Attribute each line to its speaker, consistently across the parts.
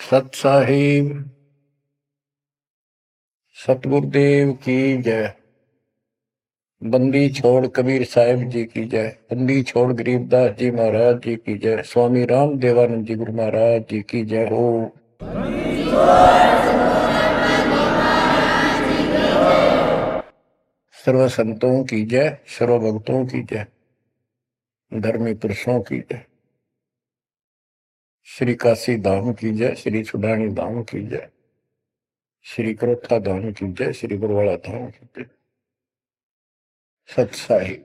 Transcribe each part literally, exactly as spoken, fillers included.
Speaker 1: सत साहिब सतगुरुदेव की जय। बंदी छोड़ कबीर साहिब जी की जय। बंदी छोड़ गरीबदास जी महाराज जी की जय। स्वामी राम देवानंद जी गुरु महाराज जी की जय हो। सर्व संतों की जय, सर्व भक्तों की जय, धर्मी पुरुषों की जय। श्री काशी धाम की जय, श्री सुडानी धाम की जय, श्री करोथा धाम की जय, श्री बरवाड़ा धाम की जय। सत साहिब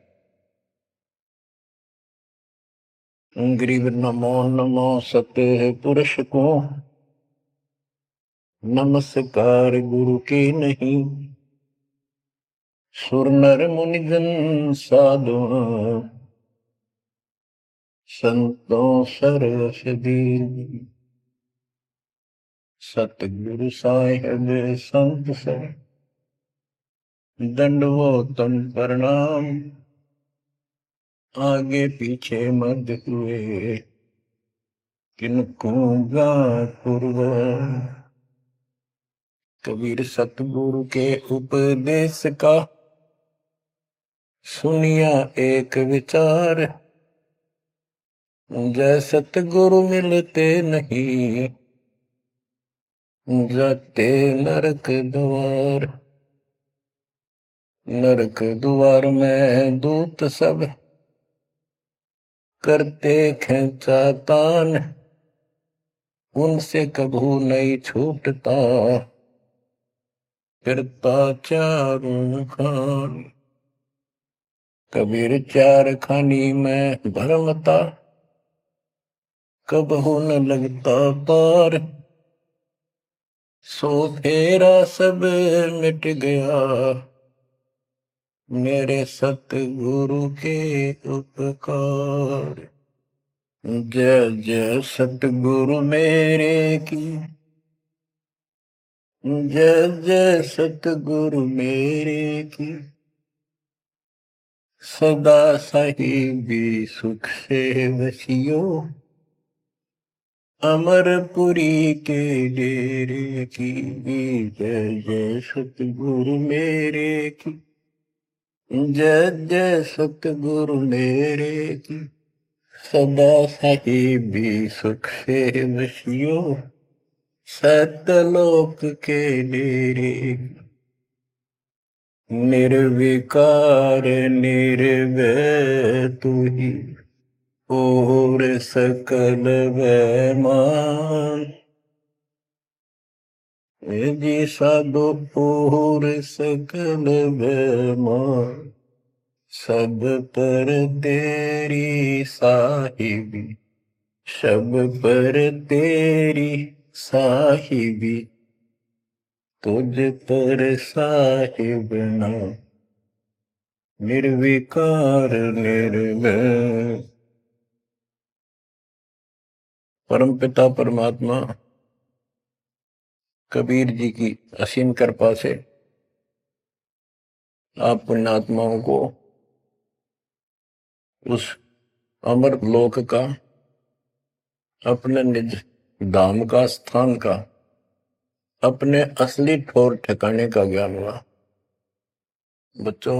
Speaker 1: गरीब नमो नमो सत्य पुरुष को, नमस्कार गुरु के नहीं। सुर नर मुनिजन साधु, संतों सरसदी। सतगुरु साहिब संत सब, दंडवतन प्रणाम। आगे पीछे मत हुए, किनको पूर्व। कबीर सतगुरु के उपदेश का, सुनिया एक विचार। जय सतगुरु मिलते नहीं, जाते नरक द्वार। नरक द्वार में दूत सब, करते खेचा तान। उनसे कभू नहीं छूटता, फिरता चारों खान। कबीर चार खानी में भरमता, कबहू न लगता पार। सो फेरा सब मिट गया, मेरे सतगुरु के उपकार। जय जय सतगुरु मेरे की, जय जय सतगुरु मेरे की। सदा साहिबी सुख से वसियो, अमरपुरी के डेरे की। जय जय सतगुरु मेरे की, जय जय सतगुरु मेरे की। सदा साहिबी सुख से वसियो, सतलोक के डेरे। निर्विकार निर्भय तू ही, और सकल वैमान। जी साधो और सकल वैमान। सब पर तेरी साहिबी, सब पर तेरी साहिबी। तुझ पर साहिब नाम, निर्विकार निर्भय। परम पिता परमात्मा कबीर जी की असीम कृपा से आप पुण्यात्माओं को उस अमर लोक का, अपने निज धाम का, स्थान का, अपने असली ठोर ठिकाने का ज्ञान हुआ। बच्चों,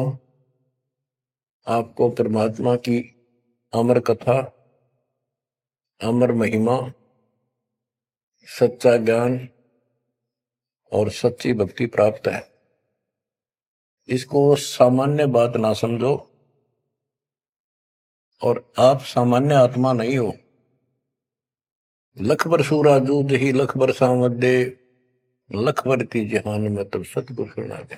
Speaker 1: आपको परमात्मा की अमर कथा, अमर महिमा, सच्चा ज्ञान और सच्ची भक्ति प्राप्त है। इसको सामान्य बात ना समझो, और आप सामान्य आत्मा नहीं हो। लख बर सूरा जूद ही लख बर सामद दे, लख बर की जहान में तब सतगुरु सुना दे।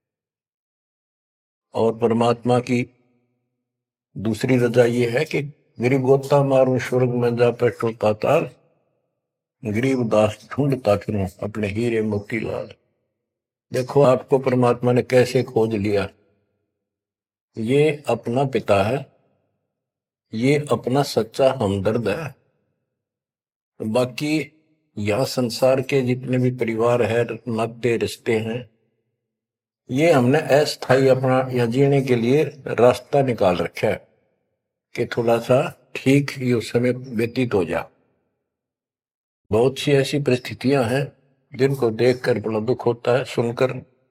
Speaker 1: और परमात्मा की दूसरी रजा ये है कि गरीब गोता मारू स्वर्ग में जा बैठो पाताल। गरीब दास ढूंढता फिरूं अपने हीरे मोती लाल। देखो आपको परमात्मा ने कैसे खोज लिया। ये अपना पिता है, ये अपना सच्चा हमदर्द है। बाकी यह संसार के जितने भी परिवार है, नाते रिश्ते हैं, ये हमने अस्थायी अपना या जीने के लिए रास्ता निकाल रखा है कि थोड़ा सा ठीक ये समय व्यतीत हो जा। बहुत सी ऐसी परिस्थितियां हैं जिनको देखकर बड़ा दुख होता है सुनकर।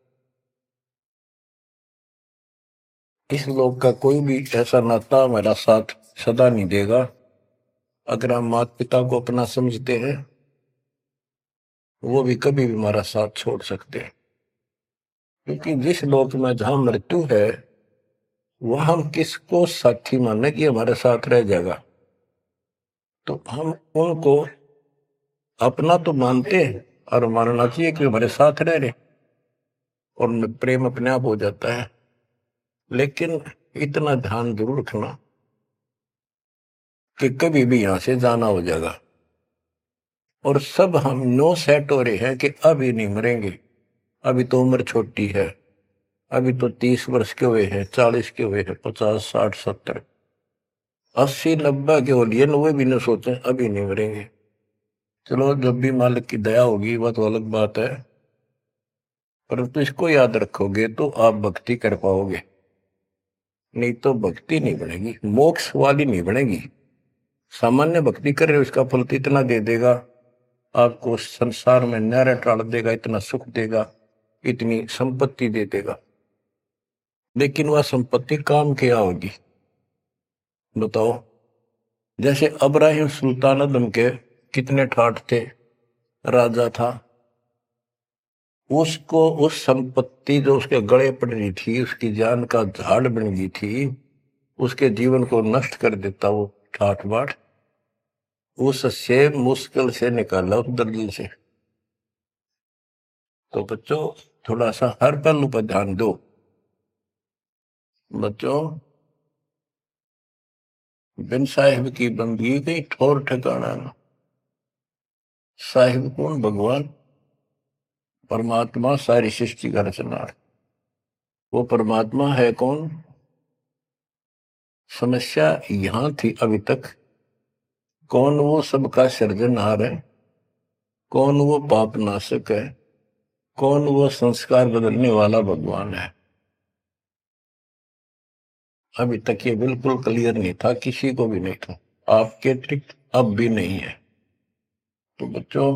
Speaker 1: इस लोक का कोई भी ऐसा नाता हमारा साथ सदा नहीं देगा। अगर हम माता पिता को अपना समझते हैं, वो भी कभी भी हमारा साथ छोड़ सकते हैं। क्योंकि जिस लोक में जहां मृत्यु है, वह हम किसको साथी माने कि हमारे साथ रह जाएगा। तो हम उनको अपना तो मानते हैं और मानना चाहिए कि हमारे साथ रह रहे, और प्रेम अपने आप हो जाता है। लेकिन इतना ध्यान जरूर रखना कि कभी भी यहां से जाना हो जाएगा। और सब हम नो सेट हो रहे हैं कि अभी नहीं मरेंगे, अभी तो उम्र छोटी है, अभी तो तीस वर्ष के हुए हैं, चालीस के हुए हैं, पचास साठ सत्तर अस्सी नब्बे के हो लिए, नब्बे भी न सोचे अभी नहीं मरेंगे। चलो जब भी मालिक की दया होगी वह तो अलग बात है, परंतु इसको याद रखोगे तो आप भक्ति कर पाओगे। नहीं तो भक्ति नहीं बनेगी, मोक्ष वाली नहीं बनेगी। सामान्य भक्ति कर रहे हो, इसका फल तो इतना दे देगा, आपको संसार में न्यारा टाल देगा, इतना सुख देगा, इतनी संपत्ति दे देगा। लेकिन वह संपत्ति काम क्या होगी बताओ। जैसे अब्राहिम सुल्तान आदम के कितने ठाठ थे, राजा था, उसको उस संपत्ति जो उसके गले पड़ रही थी, उसकी जान का झाड़ बन गई थी, उसके जीवन को नष्ट कर देता वो ठाठ बाट, उससे मुश्किल से निकाला उस दर्जन से। तो बच्चों थोड़ा सा हर पहलू पर ध्यान दो। बच्चों बिन साहिब की बंदगी कहीं ठोर ठिकाना ना। साहिब कौन? भगवान परमात्मा, सारी सृष्टि का रचना। वो परमात्मा है कौन? समस्या यहां थी अभी तक, कौन वो सबका सृजनहार है, कौन वो पाप नाशक है, कौन वो संस्कार बदलने वाला भगवान है। अभी तक ये बिल्कुल क्लियर नहीं था, किसी को भी नहीं था, आपके अतिरिक्त अब भी नहीं है। तो बच्चों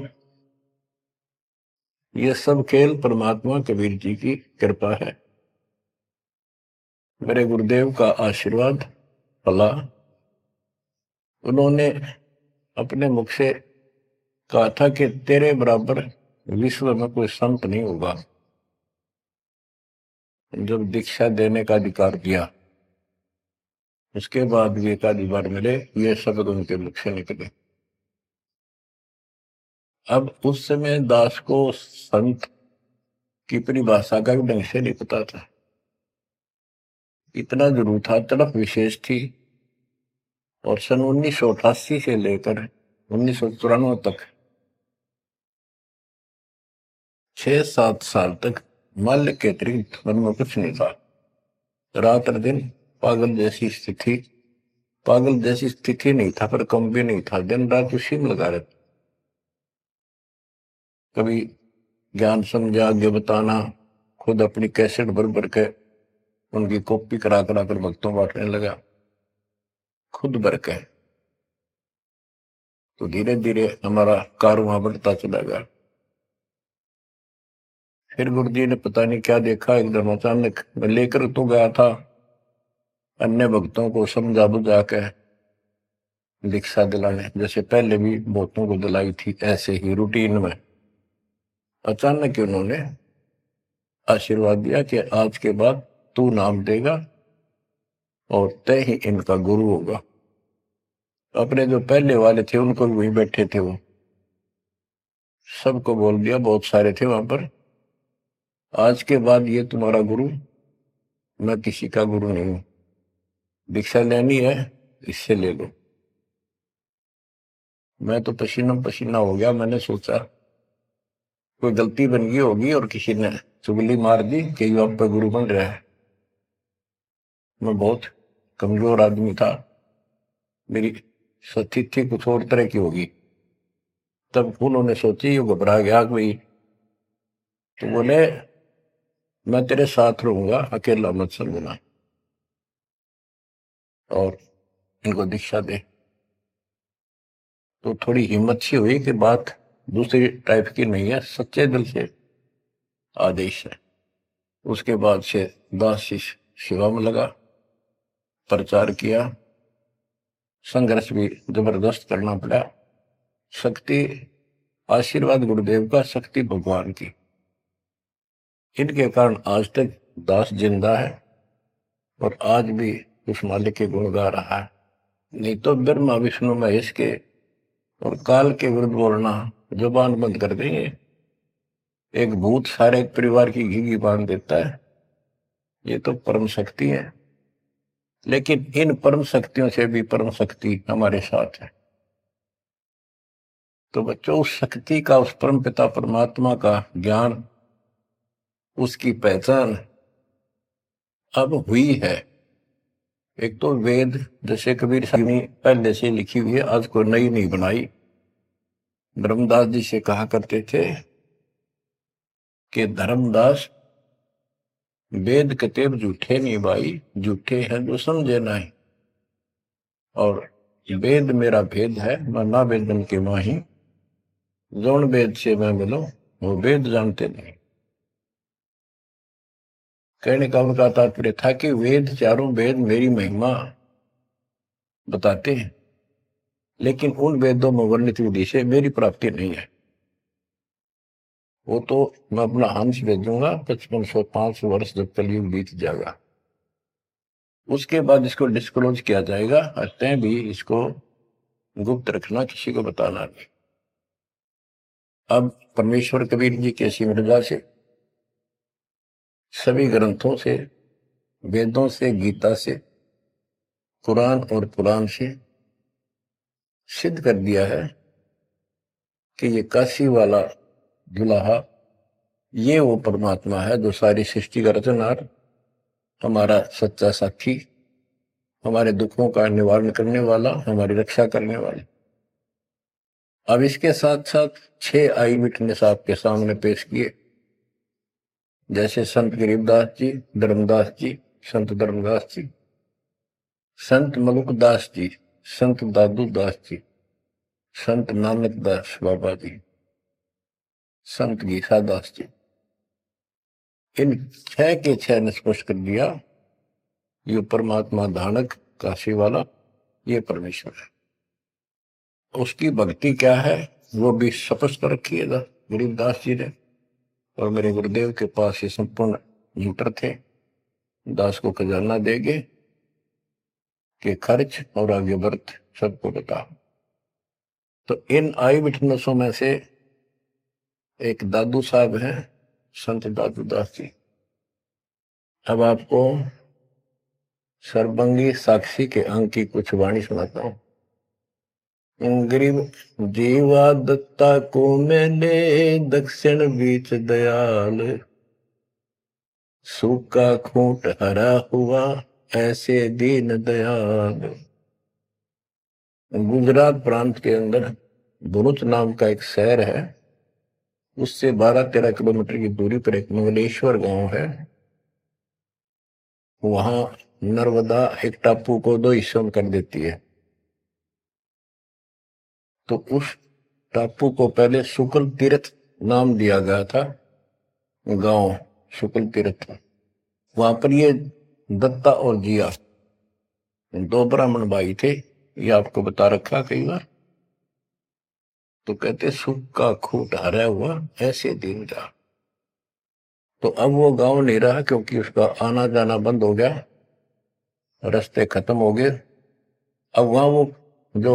Speaker 1: ये सब खेल परमात्मा कबीर जी की कृपा है, मेरे गुरुदेव का आशीर्वाद फला। उन्होंने अपने मुख से कहा था कि तेरे बराबर विश्व में कोई संत नहीं होगा। जब दीक्षा देने का अधिकार दिया, उसके बाद भी एक आधी बार मिले, ये शब्द उनके मुख से निकले। अब उस समय दास को संत की परिभाषा का भी ढंग से नहीं पता था, इतना जरूर था, तड़प विशेष थी। और सन उन्नीस सौ अठासी से लेकर उन्नीस सौ चौरानवे तक छह सात साल तक माल्य के अतिरिक्त मन में कुछ नहीं था। रात और दिन पागल जैसी स्थिति, पागल जैसी स्थिति नहीं था पर कम भी नहीं था, दिन रात उसी में लगा रहता। कभी ज्ञान समझा आगे बताना, खुद अपनी कैसेट भर भर के उनकी कॉपी करा करा कर भक्तों बांटने लगा, खुद भर के। तो धीरे धीरे हमारा कारवां बढ़ता चला गया। फिर गुरु जी ने पता नहीं क्या देखा, एकदम अचानक मैं लेकर तो गया था, अन्य भक्तों को समझा बुझा के दीक्षा दिलाने, जैसे पहले भी बहुतों को दिलाई थी, ऐसे ही रूटीन में। अचानक ही उन्होंने आशीर्वाद दिया कि आज के बाद तू नाम देगा और तय ही इनका गुरु होगा। अपने जो पहले वाले थे उनको भी वहीं बैठे थे, वो सबको बोल दिया, बहुत सारे थे वहां पर, आज के बाद ये तुम्हारा गुरु, मैं किसी का गुरु नहीं हूं, दीक्षा लेनी है इससे ले लो। मैं तो पसीना पसीना हो गया, मैंने सोचा कोई गलती बन गई होगी और किसी ने चुगली मार दी कि ये आप पे गुरु बन रहा है। मैं बहुत कमजोर आदमी था, मेरी स्थिति कुछ और तरह की होगी। तब उन्होंने सोची, ये घबरा गया कोई, तो बोले मैं तेरे साथ रहूंगा, अकेला मत समझना, और इनको दीक्षा दे। तो थोड़ी हिम्मत सी हुई कि बात दूसरी टाइप की नहीं है, सच्चे दिल से आदेश है। उसके बाद से दास शिष्य सेवा में लगा, प्रचार किया, संघर्ष भी जबरदस्त करना पड़ा। शक्ति आशीर्वाद गुरुदेव का, शक्ति भगवान की, इनके कारण आज तक दास जिंदा है और आज भी उस मालिक के गुण गा रहा है। नहीं तो ब्रह्मा विष्णु महेश के और काल के विरुद्ध बोलना जुबान बंद कर देंगे। एक भूत सारे परिवार की घी घी बांध देता है, ये तो परम शक्ति है। लेकिन इन परम शक्तियों से भी परम शक्ति हमारे साथ है। तो बच्चों, उस शक्ति का, उस परम पिता परमात्मा का ज्ञान, उसकी पहचान अब हुई है। एक तो वेद, जैसे कबीर साहब ने पहले से लिखी हुई है, आज कोई नई नहीं बनाई। धर्मदास जी से कहा करते थे कि धर्मदास, वेद कतेब झूठे नहीं भाई, झूठे हैं जो समझे नहीं। और वेद मेरा भेद है, मैं ना वेदन के माही, जौन वेद से मैं मिलो वो वेद जानते नहीं। कहने का उनका तात्पर्य था कि वेद, चारों वेद मेरी महिमा बताते हैं, लेकिन उन वेदों में वर्णित विधि से मेरी प्राप्ति नहीं है। वो तो मैं अपना हंस भेजूंगा पचपन सौ पांच वर्ष जब कलयुग बीत जाएगा, उसके बाद इसको डिस्क्लोज किया जाएगा। तय भी इसको गुप्त रखना, किसी को बताना नहीं। अब परमेश्वर कबीर जी के मृदा से, सभी ग्रंथों से, वेदों से, गीता से, कुरान और पुराण से सिद्ध कर दिया है कि ये काशी वाला दुल्हा, ये वो परमात्मा है जो सारी सृष्टि का रचनहार, हमारा सच्चा साथी, हमारे दुखों का निवारण करने वाला, हमारी रक्षा करने वाला। अब इसके साथ साथ छह आई विटनेस आपके सामने पेश किए, जैसे संत गरीबदास जी, धर्मदास जी, संत धर्मदास जी, संत मलुकदास जी, संत दादू दास जी, संत नानक दास बाबा जी, संत गीसा दास जी। इन छह के छह ने स्पष्ट कर दिया, ये परमात्मा धानक काशी वाला, ये परमेश्वर है। उसकी भक्ति क्या है वो भी स्पष्ट कर रखिएगा गरीबदास जी ने। और मेरे गुरुदेव के पास ये संपूर्ण मीटर थे, दास को खजाना देंगे कि खर्च और आगे वर्त सबको बता। तो इन आई विटनेसों में से एक दादू साहब हैं, संत दादू दास जी। अब आपको सर्वंगी साक्षी के अंक की कुछ वाणी सुनाता हूं। गरीब जीवा दत्ता को मैंने दक्षिण बीच दयाल, सूखा खूंट हरा हुआ ऐसे दीन दयाल। गुजरात प्रांत के अंदर भरूच नाम का एक शहर है, उससे बारह तेरह किलोमीटर की दूरी पर एक मंगलेश्वर गांव है। वहां नर्मदा एक टापू को दो हिस्सों में कर देती है। तो उस टापू को पहले शुक्ल तीर्थ नाम दिया गया था, गांव शुक्ल तीर्थ। वहां पर ये दत्ता और जिया दो ब्राह्मण भाई थे, ये आपको बता रखा कई बार। तो कहते सूखा खूंट हरा हुआ ऐसे दिन का। तो अब वो गांव नहीं रहा, क्योंकि उसका आना जाना बंद हो गया, रास्ते खत्म हो गए। अब वहां वो जो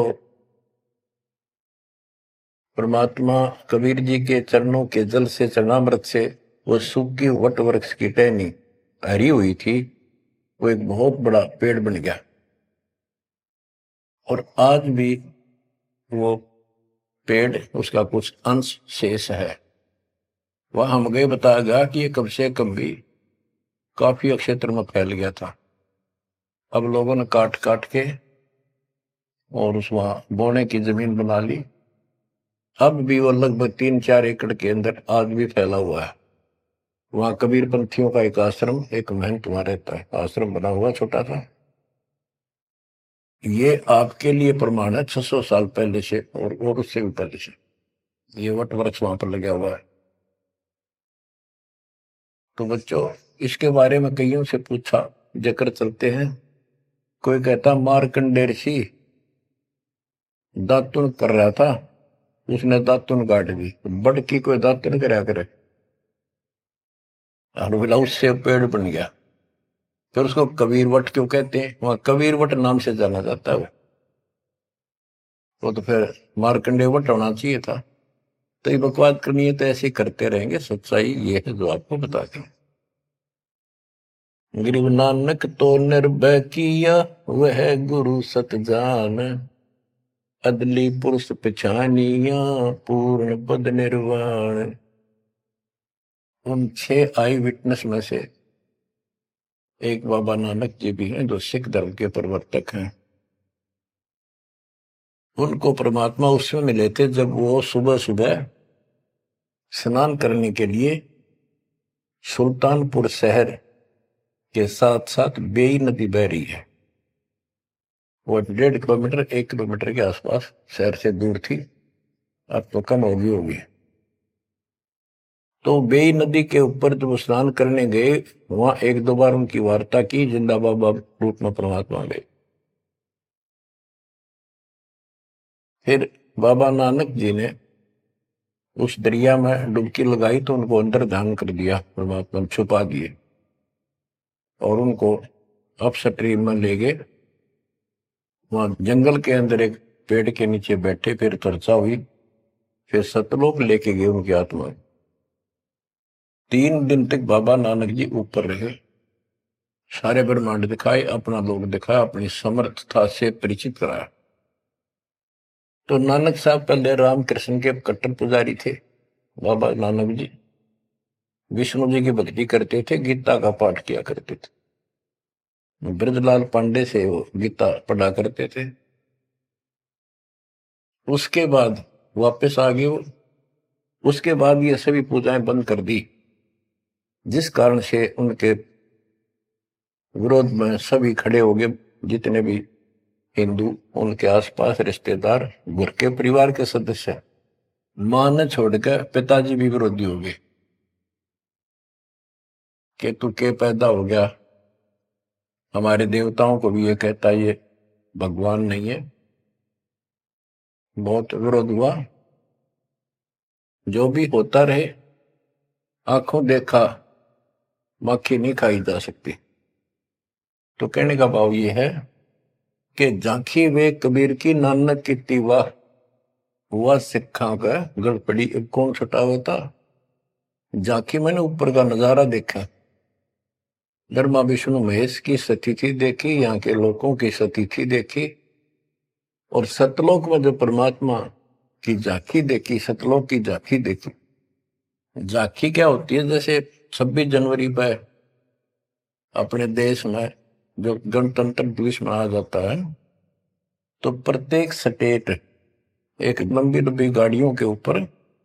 Speaker 1: परमात्मा कबीर जी के चरणों के जल से, चरणामृत से वो सूखी वट वृक्ष की टहनी हरी हुई थी, वो एक बहुत बड़ा पेड़ बन गया। और आज भी वो पेड़, उसका कुछ अंश शेष है। वह हम गए, बताया गया कि ये कब से कब भी काफी क्षेत्र में फैल गया था। अब लोगों ने काट काट के और उस वहां बोने की जमीन बना ली। अब भी वो लगभग तीन चार एकड़ के अंदर आज भी फैला हुआ है। वहां कबीर पंथियों का एक आश्रम, एक महंत वहां रहता है, आश्रम बना हुआ छोटा सा। ये आपके लिए प्रमाण है छह सौ साल पहले से और, और उससे भी पहले से। ये वट वृक्ष वहां पर लगा हुआ है। तो बच्चों, इसके बारे में कईयों से पूछा, जिक्र चलते हैं। कोई कहता मार्कंडेय ऋषि दातुन कर रहा था, उसने दातुन काट दी। बड़ की कोई दातुन करया करे, और बोला उससे पेड़ बन गया। फिर उसको कबीर वट क्यों कहते हैं? वहां कबीर वट नाम से जाना जाता है वो वो तो फिर मार्कंडेय वट होना चाहिए था। तो ये बकवाद करनी है तो ऐसे ही करते रहेंगे। सच्चाई ये है जो आपको बता दें। गरीब नानक तो निर्भय किया, वह गुरु सत जान, अदली पुरुष पिछानिया, पूर्ण पद निर्वाण। उन छह आई विटनेस में से एक बाबा नानक जी भी हैं, जो सिख धर्म के प्रवर्तक हैं। उनको परमात्मा उसमें मिले थे जब वो सुबह सुबह स्नान करने के लिए सुल्तानपुर शहर के साथ साथ बेई नदी बह रही है। वो डेढ़ किलोमीटर एक किलोमीटर के आसपास शहर से दूर थी, अब तो कम होगी होगी। तो बेई नदी के ऊपर जब स्नान करने गए, वहां एक दो बार उनकी वार्ता की, जिंदा बाबा रूप में परमात्मा गए। फिर बाबा नानक जी ने उस दरिया में डुबकी लगाई तो उनको अंदर ध्यान कर दिया, परमात्मा छुपा दिए और उनको अप स्ट्रीम में ले गए। वहां जंगल के अंदर एक पेड़ के नीचे बैठे, फिर चर्चा हुई, फिर सतलोक लेके गए उनकी आत्मा। तीन दिन तक बाबा नानक जी ऊपर रहे, सारे ब्रह्मांड दिखाए, अपना लोक दिखाया, अपनी समर्थता से परिचित कराया। तो नानक साहब पहले रामकृष्ण के कट्टर पुजारी थे। बाबा नानक जी विष्णु जी की भक्ति करते थे, गीता का पाठ किया करते थे। ब्रजलाल पांडे से वो गीता पढ़ा करते थे। उसके बाद वापस आ गए वो। उसके बाद ये सभी पूजाएं बंद कर दी, जिस कारण से उनके विरोध में सभी खड़े हो गए, जितने भी हिंदू, उनके आसपास रिश्तेदार, घर के परिवार के सदस्य। मां ने छोड़कर पिताजी भी विरोधी हो गए कि तू के पैदा हो गया, हमारे देवताओं को भी ये कहता ये भगवान नहीं है। बहुत विरोध हुआ। जो भी होता रहे, आंखों देखा मक्खी नहीं खाई जा सकती। तो कहने का भाव ये है कि झांकी वे कबीर की नानक की वाह, हुआ सिखा का गड़पड़ी कौन छुटावा था। झांकी मैंने ऊपर का नजारा देखा, ब्रह्मा विष्णु महेश की स्थिति देखी, यहाँ के लोगों की स्थिति देखी, और सतलोक में जो परमात्मा की झांकी देखी, सतलोक की झांकी देखी। झांकी क्या होती है? जैसे छब्बीस जनवरी पर अपने देश में जो गणतंत्र दिवस मनाया जाता है, तो प्रत्येक स्टेट एक लंबी लंबी गाड़ियों के ऊपर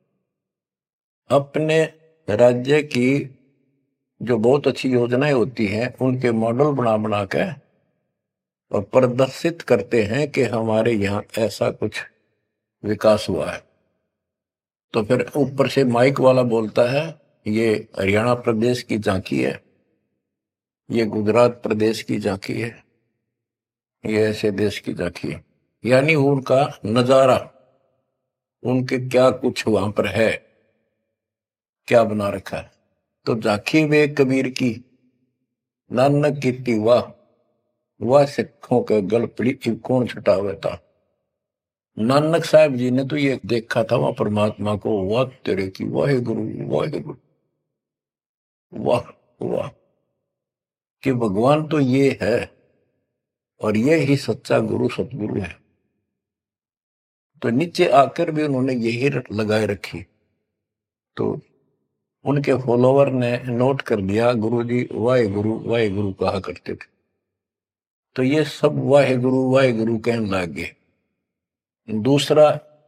Speaker 1: अपने राज्य की जो बहुत अच्छी योजनाएं होती हैं उनके मॉडल बना बना के और प्रदर्शित करते हैं कि हमारे यहाँ ऐसा कुछ विकास हुआ है। तो फिर ऊपर से माइक वाला बोलता है ये हरियाणा प्रदेश की झांकी है, ये गुजरात प्रदेश की झांकी है, ये ऐसे देश की झांकी है। यानी उनका नजारा, उनके क्या कुछ वहां पर है, क्या बना रखा है। तो झांकी वे कबीर की नानक की वाह, वह सिखों के गल पड़ी कौन छुटावे था। नानक साहब जी ने तो ये देखा था वहां परमात्मा को, वाह तेरे की वाहे गुरु वाहे गुरु, वाह वाह, कि भगवान तो ये है और ये ही सच्चा गुरु सतगुरु है। तो नीचे आकर भी उन्होंने यही लगाए रखी। तो उनके फॉलोवर ने नोट कर लिया, गुरु जी वाहे गुरु वाहे गुरु कहा करते थे। तो ये सब वाहे गुरु वाहे गुरु कहने लग गए। दूसरा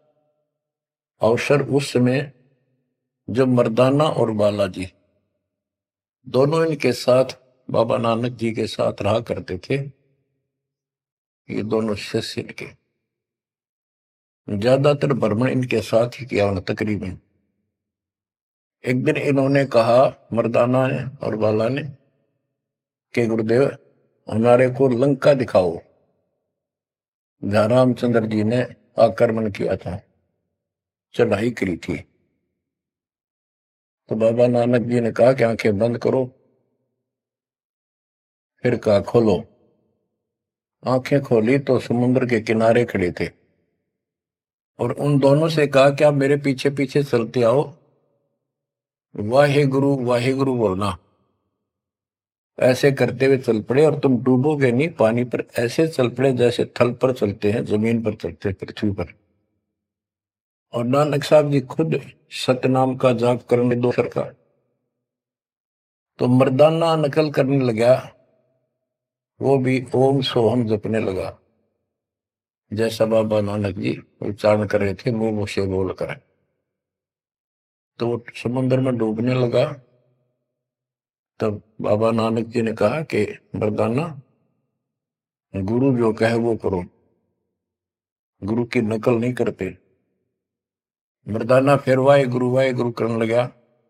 Speaker 1: अवसर उस समय जब मर्दाना और बालाजी दोनों इनके साथ बाबा नानक जी के साथ रहा करते थे, ये दोनों शिष्य इनके। ज्यादातर भ्रमण इनके साथ ही किया उन्होंने तकरीबन। एक दिन इन्होंने कहा, मर्दाना ने और बाला ने, कि गुरुदेव हमारे को लंका दिखाओ, जहां रामचंद्र जी ने आक्रमण किया था, चढ़ाई करी थी। तो बाबा नानक जी ने कहा कि आंखें बंद करो, फिर कहा खोलो। आंखें खोली तो समुद्र के किनारे खड़े थे, और उन दोनों से कहा कि आप मेरे पीछे पीछे चलते आओ, वाहे गुरु वाहे गुरु बोलना। ऐसे करते हुए चल पड़े, और तुम डूबोगे नहीं पानी पर, ऐसे चल पड़े जैसे थल पर चलते हैं, जमीन पर चलते हैं, पृथ्वी पर। और नानक साहब जी खुद सतनाम का जाप करने दो सरकार, तो मर्दाना नकल करने लगा, वो भी ओम सोहम जपने लगा, जैसा बाबा नानक जी उच्चारण कर रहे थे मुंह से बोल कर। तो वो समुद्र में डूबने लगा। तब बाबा नानक जी ने कहा कि मर्दाना, गुरु जो कहे वो करो, गुरु की नकल नहीं करते। मर्दाना फिर वाहे गुरु वाहे गुरु करने लगा,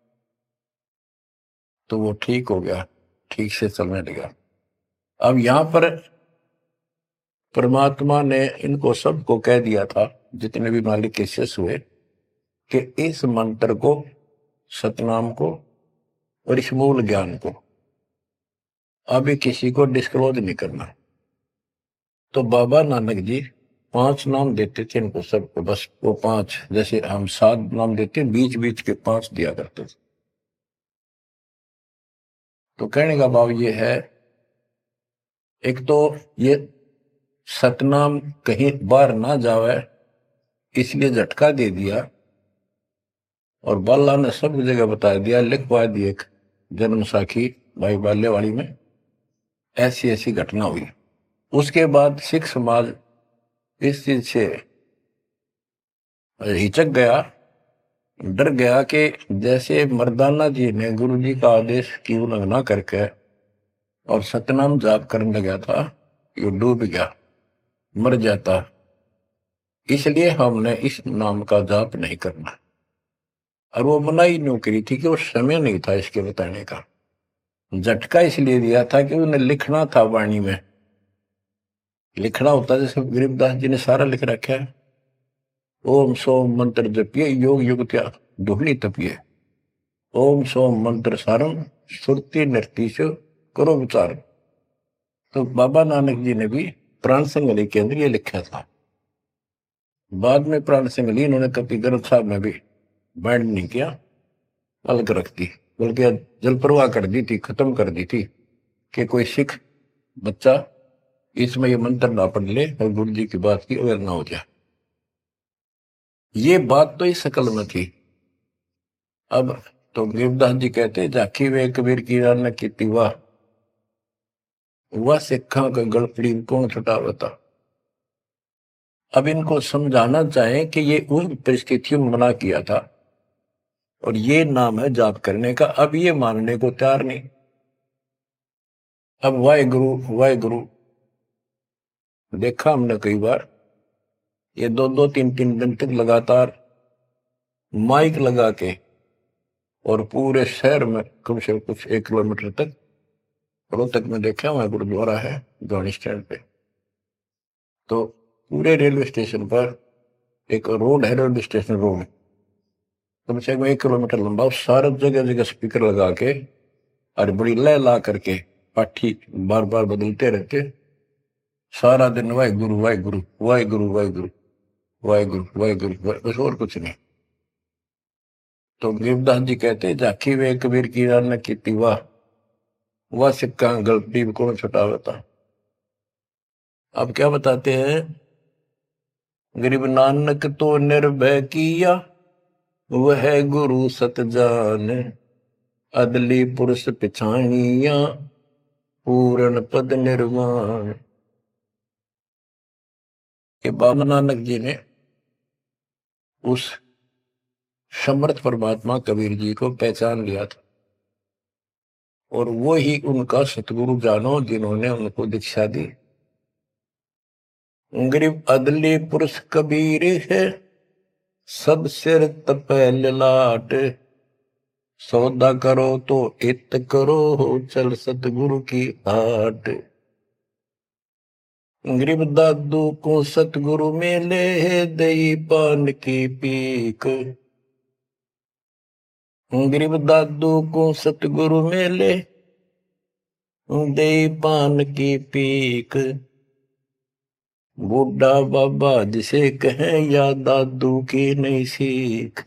Speaker 1: तो वो ठीक हो गया, ठीक से चलने लगा। अब यहां पर परमात्मा ने इनको सबको कह दिया था, जितने भी मालिक के शिष्य हुए, कि इस मंत्र को, सतनाम को और इस मूल ज्ञान को अभी किसी को डिस्क्लोज नहीं करना। तो बाबा नानक जी पांच नाम देते थे इनको सबको, बस वो पांच, जैसे हम सात नाम देते हैं, बीच बीच के पांच दिया करते थे। तो कहने का भाव ये है, एक तो ये सतनाम कहीं बाहर ना जावे इसलिए झटका दे दिया, और बाला ने सब जगह बता दिया, लिखवा दी एक जन्म साखी भाई बाल्यवाड़ी में, ऐसी ऐसी घटना हुई। उसके बाद सिख समाज इस चीज से हिचक गया, डर गया कि जैसे मर्दाना जी ने गुरु जी का आदेश की उल्लंघना करके और सतनाम जाप करने लगा था, ये डूब गया, मर जाता, इसलिए हमने इस नाम का जाप नहीं करना। और वो मनाही नहीं करी थी कि वो समय नहीं था इसके बताने का। झटका इसलिए दिया था कि उन्हें लिखना था वाणी में, लिखना होता जैसे गरीबदास जी ने सारा लिख रखा है, ओम सोम मंत्र जपिए योग युग त्याग ढूंढनी तपिए, ओम सोम मंत्र सारम सुरती नृतीश करो विचार। तो बाबा नानक जी ने भी प्राण संगली के अंदर ये लिखा था। बाद में प्राण संगली इन्होंने कभी ग्रंथ साहब में भी बैंड नहीं किया, अलग रख दी, बल्कि जल प्रवाह कर दी थी, खत्म कर दी थी कि कोई सिख बच्चा इसमें ये मंत्र ना पढ़ ले और गुरु जी की बात की अवेयर ना हो जाए। ये बात तो इस शकल में थी। अब तो गरीबदास जी कहते, जाखी वे कबीर की रान की तीवा, वह सिखा का गड़पड़ी कौन छुटावता। अब इनको समझाना चाहे कि ये उन परिस्थितियों में मना किया था, और ये नाम है जाप करने का। अब ये मानने को तैयार नहीं। अब वाहे गुरु वाहे गुरु देखा हमने कई बार, ये दो दो तीन तीन दिन तक लगातार माइक लगा के, और पूरे शहर में कम से कम कुछ एक किलोमीटर तक, रोहतक में देखा वहां गुरुद्वारा है गाड़ी स्टैंड पे, तो पूरे रेलवे स्टेशन पर एक रोड है, रेलवे स्टेशन रोड कम से कम एक किलोमीटर लंबा, सारे जगह जगह स्पीकर लगा के और बड़ी लय ला करके पाठी बार बार बदलते रहते, सारा दिन वाहे गुरु वाहे गुरु वाहे गुरु वाहे गुरु वाहे गुरु वाहे गुरु, बस और कुछ नहीं। तो गरीबदास जी कहते, जाखी वे कबीर की रान की तीवा, वह सिक्का गलती कौन छुटावता। अब क्या बताते हैं, गरीब नानक तो निर्भय किया, वह गुरु सत जान, अदली पुरुष पिछाणिया, पूर्ण पद निर्वाण। के बाबा नानक जी ने उस समर्थ परमात्मा कबीर जी को पहचान लिया था, और वो ही उनका सतगुरु जानो जिन्होंने उनको दीक्षा दी। गरीब अदली पुरुष कबीर है, सब सिर तपे ललाट। सौदा करो तो इत करो, चल सतगुरु की आट। गरीब दादू को सतगुरु मेले, दई पान की पीक। गरीब दादू को सतगुरु मेले, दई पान की पीक। बूढ़ा बाबा जिसे कहें, या दादू की नई सीख।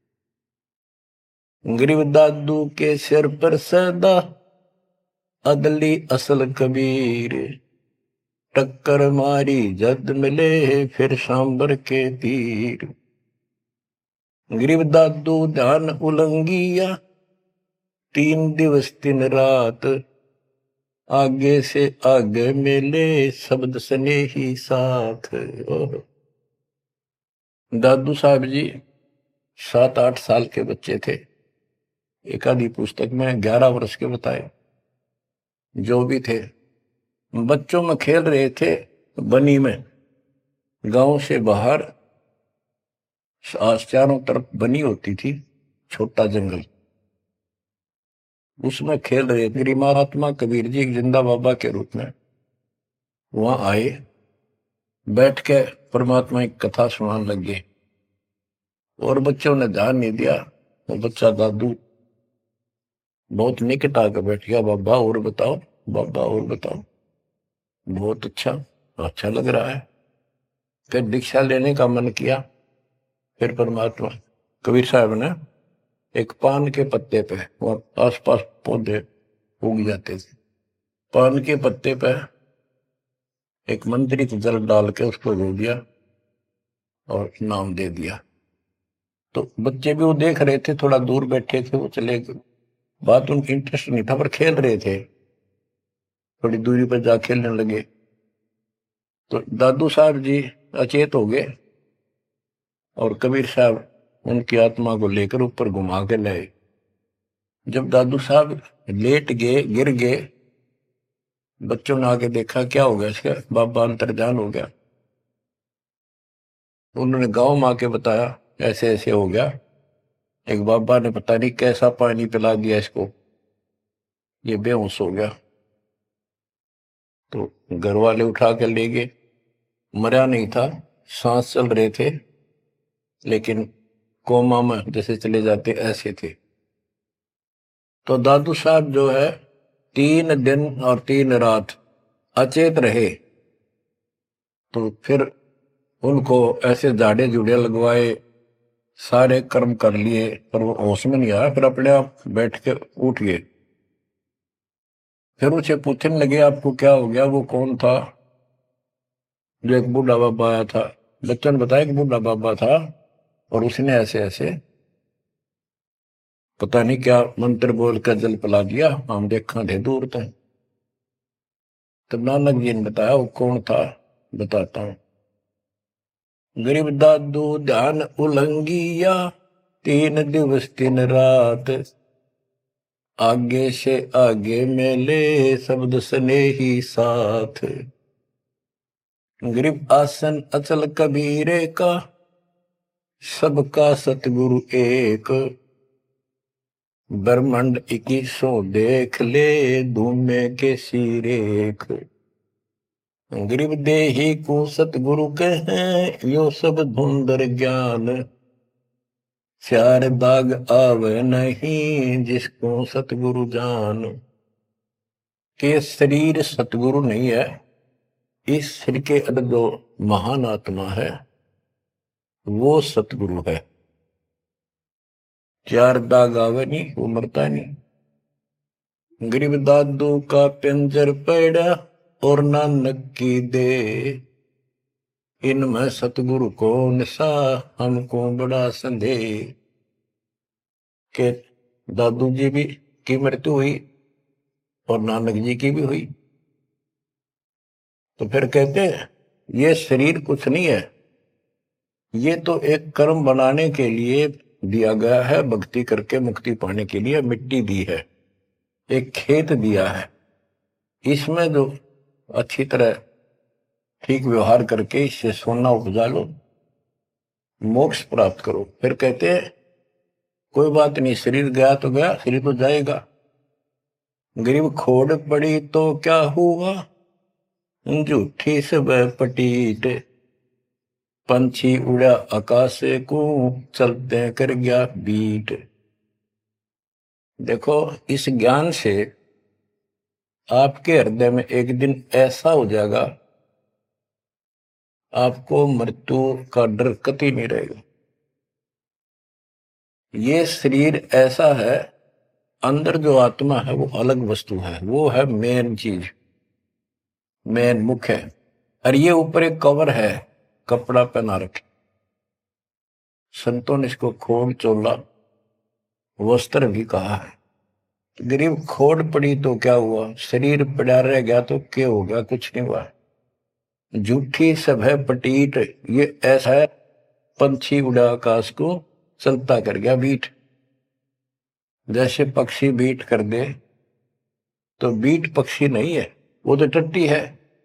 Speaker 1: गरीब दादू के सिर पर सदा, अदली असल कबीर। टक्कर मारी जद मिले, फिर सांबर के तीर। गरीब दादू ध्यान उलंगिया, तीन दिवस तीन रात। आगे से आगे मेले, शब्द सने ही साथ। दादू साहब जी सात आठ साल के बच्चे थे। एक आधी पुस्तक में ग्यारह वर्ष के बताए। जो भी थे, बच्चों में खेल रहे थे बनी में। गांव से बाहर चारों तरफ बनी होती थी, छोटा जंगल, उसमें खेल रहे थे। मेरी महात्मा कबीर जी जिंदा बाबा के रूप में वहां आए, बैठ के परमात्मा की कथा सुनाने लगे और बच्चों ने ध्यान नहीं दिया। वो बच्चा दादू बहुत निकट आकर बैठ गया, बाबा और बताओ, बाबा और बताओ। बहुत अच्छा, अच्छा लग रहा है। फिर दीक्षा लेने का मन किया। फिर परमात्मा कबीर साहब ने एक पान के पत्ते पे, और आसपास पौधे उग जाते थे, पान के पत्ते पे एक मंत्रित जल डाल के उसको धो दिया और नाम दे दिया। तो बच्चे भी वो देख रहे थे, थोड़ा दूर बैठे थे, वो चले गए। बात उनकी इंटरेस्ट नहीं था, पर खेल रहे थे। थोड़ी दूरी पर जा खेलने लगे तो दादू साहब जी अचेत हो गए और कबीर साहब उनकी आत्मा को लेकर ऊपर घुमा के लाए। जब दादू साहब लेट गए, गिर गए, बच्चों ने आके देखा क्या हो गया इसका, बाबा अंतर्ध्यान हो गया। उन्होंने गांव में आके बताया ऐसे ऐसे हो गया। एक बाबा ने पता नहीं कैसा पानी पिला दिया इसको, ये बेहोश हो गया। तो घर वाले उठा कर ले गए। मरा नहीं था, सांस चल रहे थे, लेकिन कोमा में जैसे चले जाते ऐसे थे। तो दादू साहब जो है तीन दिन और तीन रात अचेत रहे। तो फिर उनको ऐसे झाड़े जुड़े लगवाए, सारे कर्म कर लिए, पर वो होश में नहीं आया। फिर अपने आप बैठ के उठ गए। फिर उसे पूछने लगे आपको क्या हो गया, वो कौन था? जो एक बूढ़ा बाबा आया था। बच्चों ने बताया कि बूढ़ा बाबा था और उसने ऐसे ऐसे पता नहीं क्या मंत्र बोल कर जल पिला दिया, हम देखा थे दूर थे। तब नानक जी ने बताया वो कौन था, बताता हूं। गरीब दादू ध्यान उलंगिया, तीन दिवस तीन रात। आगे से आगे मेले, शब्द सने ही साथ। गरीब आसन अचल कबीरे का, सबका सतगुरु एक। ब्रह्मांड इक्कीसों देख ले, धूमे के सिरेख। गरीब देही को सतगुरु कहें, यो सब धुंधर ज्ञान। चार दाग आवे नहीं, जिसको सतगुरु जान। के शरीर सतगुरु नहीं है, इस शरीर के अंदर जो महान आत्मा है वो सतगुरु है। चार दाग आवे नहीं, वो मरता नहीं। गरीब दादू का पिंजर पड़ा, और नानक की दे। इनमें सतगुरु को निशा, हमको बड़ा संदेह। के दादू जी भी की मृत्यु हुई और नानक जी की भी हुई। तो फिर कहते हैं ये शरीर कुछ नहीं है, ये तो एक कर्म बनाने के लिए दिया गया है, भक्ति करके मुक्ति पाने के लिए मिट्टी दी है, एक खेत दिया है। इसमें जो अच्छी तरह ठीक व्यवहार करके इससे सोना उपजा लो, मोक्ष प्राप्त करो। फिर कहते हैं कोई बात नहीं, शरीर गया तो गया, शरीर तो जाएगा। गरीब खोड़ पड़ी तो क्या हुआ, झूठी सब पटीट, पंछी उड़ा आकाश को, चलते कर गया बीट। देखो, इस ज्ञान से आपके हृदय में एक दिन ऐसा हो जाएगा, आपको मृत्यु का डर कतई नहीं रहेगा। ये शरीर ऐसा है, अंदर जो आत्मा है वो अलग वस्तु है, वो है मेन चीज, मेन मुख्य है। और ये ऊपर एक कवर है, कपड़ा पहना रखे। संतों ने इसको खोड़ चोला वस्त्र भी कहा है। गरीब खोड़ पड़ी तो क्या हुआ, शरीर पड़ा रह गया तो क्या हो गया, कुछ नहीं हुआ। झूठी सब है पटीट, ये ऐसा है पंछी उड़ा आकाश को, चलता कर गया बीट। जैसे पक्षी बीट कर दे तो बीट पक्षी नहीं है, वो तो टट्टी है।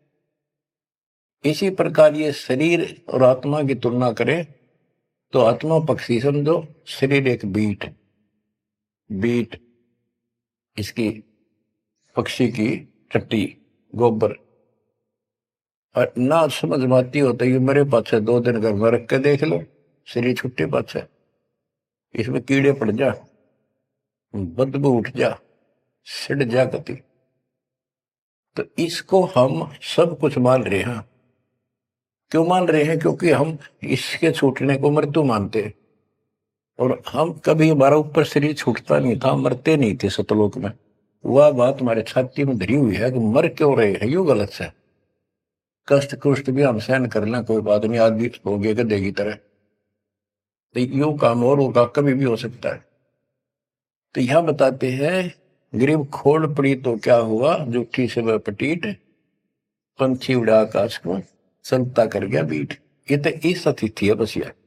Speaker 1: इसी प्रकार ये शरीर और आत्मा की तुलना करें तो आत्मा पक्षी समझो, शरीर एक बीट, बीट इसकी पक्षी की टट्टी, गोबर। और ना समझ में आती होता है मेरे पास दो दिन घर में रख के देख लो, शरीर छुट्टी पास है, इसमें कीड़े पड़ जा, बदबू उठ जा, सिड़ जा गति। तो इसको हम सब कुछ मान रहे हैं। क्यों मान रहे हैं, क्योंकि हम इसके छूटने को मृत्यु मानते हैं। और हम कभी, हमारा ऊपर शरीर छूटता नहीं था, मरते नहीं थे सतलोक में। वह बात हमारे छाती में धरी हुई है कि मर क्यों रहे हैं, यू गलत है। कष्ट कुष्ट भी हम सहन कर लें, कोई बात नहीं, आदमी हो गए गधे की तरह, तो यू काम और होगा, कभी भी हो सकता है। तो यह बताते हैं गरीब खोड़ पड़ी तो क्या हुआ, जूठी से वह पटीट, पंछी उड़ा आकाश को, चलता कर गया बीट। ये तो इस अतिथि है बस यह,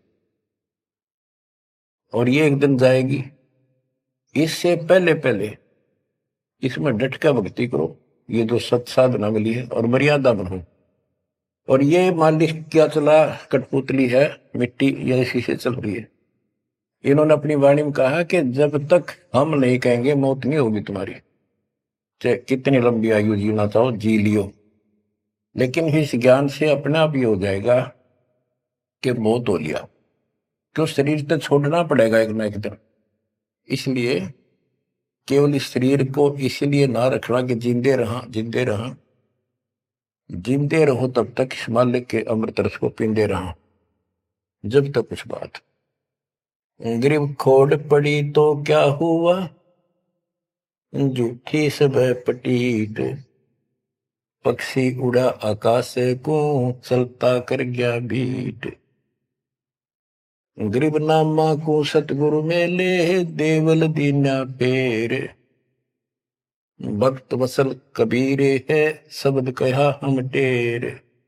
Speaker 1: और ये एक दिन जाएगी। इससे पहले पहले इसमें डट कर भक्ति करो, ये जो सत साधना मिली है, और मर्यादा बनो। और ये मालिक क्या चला, कठपुतली है मिट्टी, या इसी से चल रही है। इन्होंने अपनी वाणी में कहा कि जब तक हम नहीं कहेंगे मौत नहीं होगी तुम्हारी, चाहे कितनी लंबी आयु जीना चाहो जी लियो। लेकिन इस ज्ञान से अपने आप ये हो जाएगा कि मौत हो लिया, क्यों शरीर तो छोड़ना पड़ेगा एक ना एक दिन। इसलिए केवल इस शरीर को इसलिए ना रखना कि जिंदे रहा जिंदे रहा जिंदे रहो तब तक इस मालिक के अमृत रस को पींदे रहा, जब तक कुछ बात। गरीब खोड़ पड़ी तो क्या हुआ, जूठी सब पटीट, पक्षी उड़ा आकाश को, चलता कर गया बीट। गरीब नामा को सतगुरु मेले, देवल दीना पेर, भक्त वसल कबीरे है, शब्द कहा हम टेर।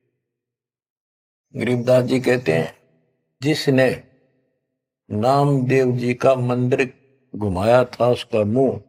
Speaker 1: गरीबदास जी कहते हैं जिसने नामदेव जी का मंदिर घुमाया था उसका मुंह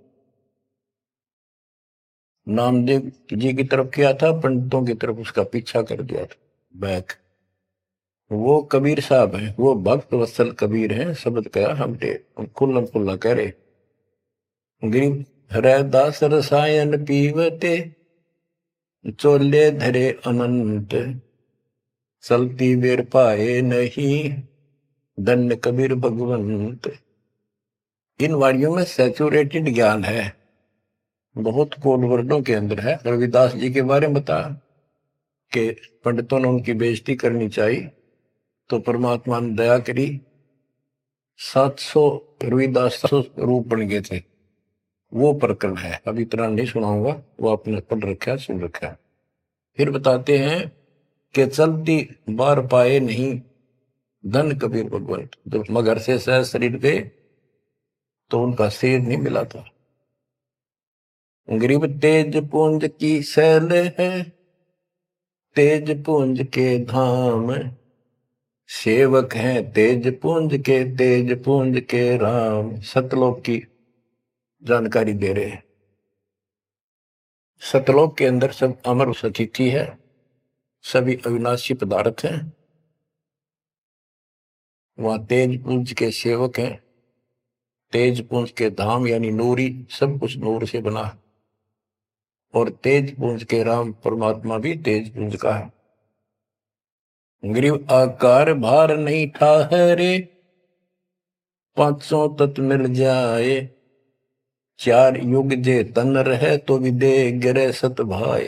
Speaker 1: नामदेव जी की तरफ किया था, पंडितों की तरफ उसका पीछा कर दिया था, बैक। वो कबीर साहब हैं, वो भक्त वत्सल कबीर हैं, शब्द कहा हम टेर, खुल्लम खुल्ला कह रहे। गरीब हरदास रसायन पीवते, चोले धरे अनंत, चलती बेर पाए नहीं, धन्य कबीर भगवंत। इन वाणियों में सैचुरेटेड ज्ञान है, बहुत कोड वर्डों के अंदर है। रविदास जी के बारे में बता कि पंडितों ने उनकी बेइज्जती करनी चाहिए तो परमात्मा ने दया करी, सात सौ रविदास रूप बन गए थे। वो प्रकरण है, अभी इतना नहीं सुनाऊंगा, वो आपने पढ़ रखा है, सुन रखा है। फिर बताते हैं कि चलती बार पाए नहीं, धन कबीर भगवंत। जब मगर से सह शरीर गए तो उनका शरीर नहीं मिला था। गरीब तेज पुंज की शैल है, तेज पुंज के धाम, सेवक हैं तेज पुंज के, तेज पुंज के राम। सतलोक की जानकारी दे रहे हैं। सतलोक के अंदर सब अमर अतिथि है, सभी अविनाशी पदार्थ हैं। वहां तेज पुंज के सेवक हैं। तेज पुंज के धाम यानी नूरी, सब कुछ नूर से बना है। और तेज पुंज के राम परमात्मा भी तेज पुंज का है। ग्रीव आकार भार नहीं ठाहरे, पांच सौ तत् मिल जाए। चार युग जे तन रहे तो भी दे गिरे सत भाए।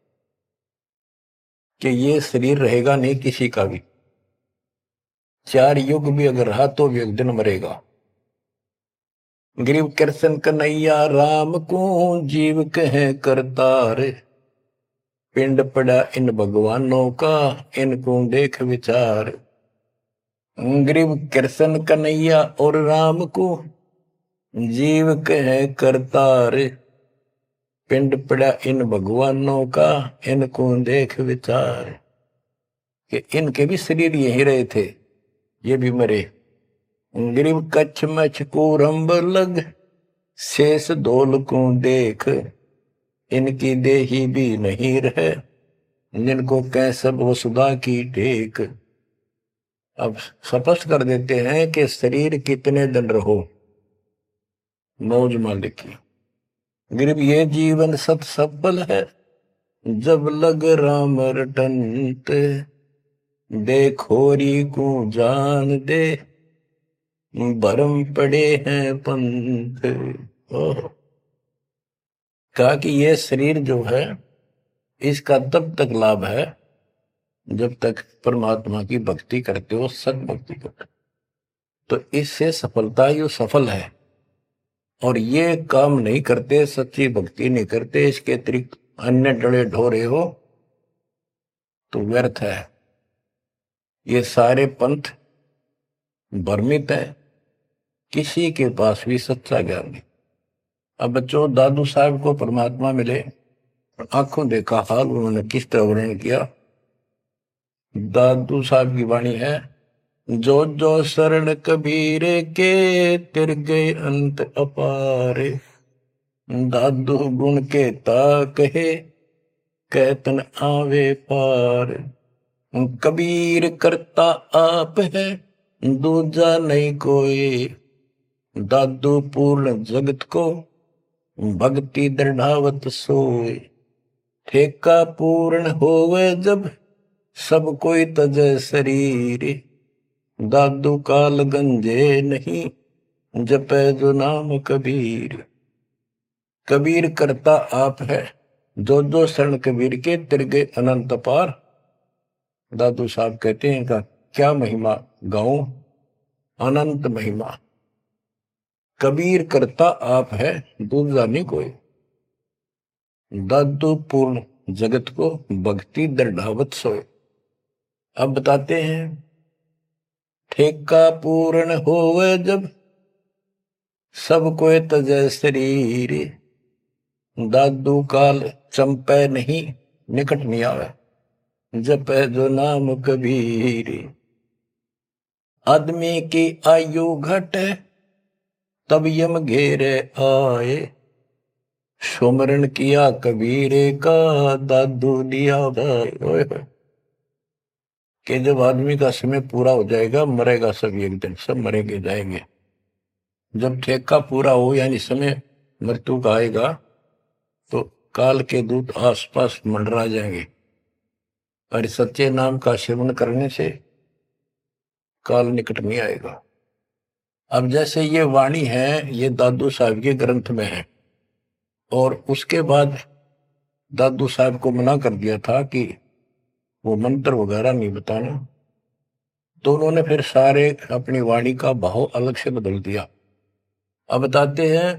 Speaker 1: कि ये शरीर रहेगा नहीं किसी का भी, चार युग भी अगर रहा तो भी एक दिन मरेगा। ग्रीव कृष्ण कन्हैया राम को जीव कहे करतार। पिंड पड़ा इन भगवानों का, इनको देख विचार। ग्रीव कृष्ण कन्हैया और राम को जीव कहे करतार। पिंड पड़ा इन भगवानों का, इनको देख विचार। कि इनके भी शरीर यही रहे थे, ये भी मरे। ग्रीव कच्छ मछ को रंब लग, शेष धोल को देख। इनकी देही भी नहीं रहे, जिनको कह सब वसुधा की टेक। अब स्पष्ट कर देते हैं कि शरीर कितने दिन रहो, मौज मालिक की। ग्रीव ये जीवन सत सफल है, जब लग राम रटंत। देखोरी को जान दे, भरम पड़े हैं पंथ। कहा कि ये शरीर जो है इसका तब तक लाभ है जब तक परमात्मा की भक्ति करते हो, सत भक्ति करते हो, तो इससे सफलता ही सफल है। और ये काम नहीं करते, सच्ची भक्ति नहीं करते, इसके अतिरिक्त अन्य डले ढोरे हो तो व्यर्थ है। ये सारे पंथ भ्रमित है, किसी के पास भी सच्चा ज्ञान नहीं। अब बच्चों, दादू साहब को परमात्मा मिले, आंखों देखा हाल उन्होंने किस तरह वर्णन किया। दादू साहब की वाणी है, जो जो शरण कबीर के, तिर गए अंत अपारे। दादू गुण के ता कहे, कहतन आवे पार। कबीर करता आप है, दूजा नहीं कोई। दादू पूर्ण जगत को, भक्ति दृढ़ावत सोए। ठेका पूर्ण होवे जब, सब कोई तजे शरीर। दादू काल गंजे नहीं, जपे जो नाम कबीर। कबीर करता आप है, जो जो शरण कबीर के तिर गए अनंत पार। दादू साहब कहते हैं का क्या महिमा गाऊं, अनंत महिमा। कबीर करता आप है, दूसरा नहीं कोई। दादू पूर्ण जगत को, भक्ति दृढ़ावत सोए। अब बताते हैं, ठेका पूर्ण होवे जब, सब कोई तजय शरीर। दादू काल चंपे नहीं, निकट नहीं आवे, जपे जो नाम कबीर। आदमी की आयु घटे, तब यम घेरे आए। सुमरण किया कबीरे का, दादू दिया भाई। कि जब आदमी का समय पूरा हो जाएगा, मरेगा सब एक दिन, सब मरेंगे जाएंगे। जब ठेका पूरा हो यानी समय मृत्यु का आएगा, तो काल के दूत आसपास मंडरा जाएंगे। और सच्चे नाम का सेवन करने से काल निकट नहीं आएगा। अब जैसे ये वाणी है, ये दादू साहब के ग्रंथ में है, और उसके बाद दादू साहब को मना कर दिया था कि वो मंत्र वगैरह नहीं बताना, तो उन्होंने फिर सारे अपनी वाणी का भाव अलग से बदल दिया। अब बताते हैं,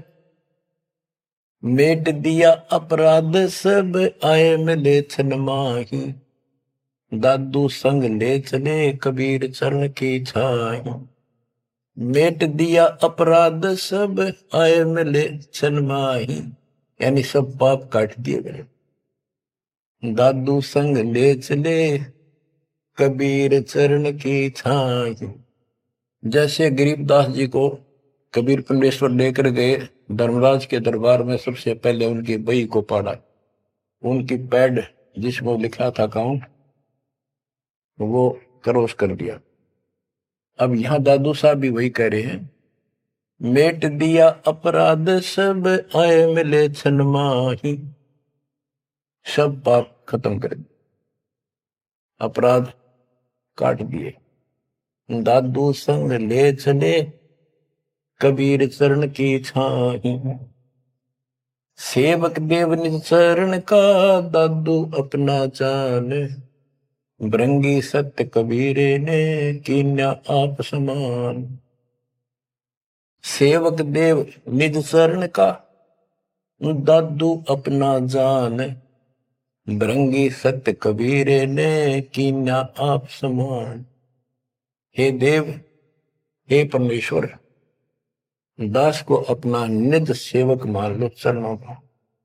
Speaker 1: मेट दिया अपराध सब, आए मिले छन माही। दादू संग ले चले, कबीर चरण की छाही। मेट दिया अपराध सब, आए मिले छन माही। यानी सब पाप काट दिए गए। दादू संग ले चले, कबीर चरण की छाही। जैसे गरीबदास जी को कबीर पंडेश्वर लेकर गए धर्मराज के दरबार में, सबसे पहले उनकी बही को पढ़ा, उनकी पैड जिसमें लिखा था काउंट, वो क्रॉस कर दिया। अब यहां दादू साहब भी वही कह रहे हैं, मेट दिया अपराध सब आए मिले छन माही, सब पाप खत्म कर दिए, अपराध काट दिए। दादू संग ले चले कबीर चरण की छाही, सेवक देव निज चरण का दादू अपना जान, भृंगी सत्य कबीरे ने कीन्या आप समान। सेवक देव निज चरण का दादू अपना जान, भृंगी सत्य कबीरे ने कीन्या आप समान। हे देव, हे परमेश्वर, दास को अपना निज सेवक मान लो चरणों का।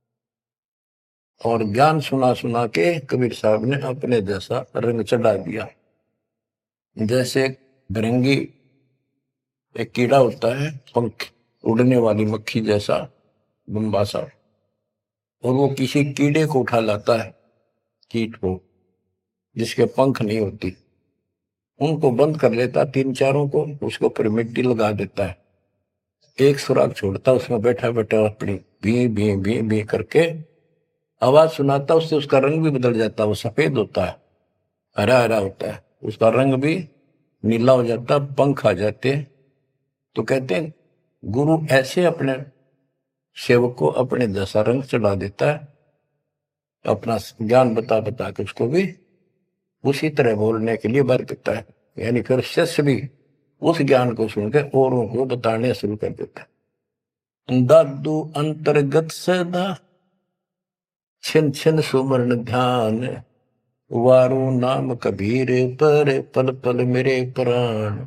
Speaker 1: और ज्ञान सुना सुना के कबीर साहब ने अपने जैसा रंग चढ़ा दिया। जैसे भृंगी एक कीड़ा होता है, पंख उड़ने वाली मक्खी जैसा बम्बासा, और वो किसी कीड़े को उठा लाता है, कीट को जिसके पंख नहीं होती, उनको बंद कर लेता तीन चारों को, उसको फिर मिट्टी लगा देता है, एक सुराग छोड़ता, उसमें बैठा बैठा अपनी भी भी भी भी करके आवाज सुनाता, उससे उसका रंग भी बदल जाता, वो सफेद होता है, हरा हरा होता है, उसका रंग भी नीला हो जाता, पंख आ जाते हैं। तो कहते हैं गुरु ऐसे अपने सेवक को अपने जैसा रंग चढ़ा देता है, अपना ज्ञान बता बता के उसको भी उसी तरह बोलने के लिए बर देता है। यानी फिर शिष्य भी उस ज्ञान को सुनकर औरों को बताने शुरू कर देता है। दादू अंतर्गत सदा छिन छिन सुमरण ध्यान, वारू नाम कबीर पर पल पल मेरे प्राण।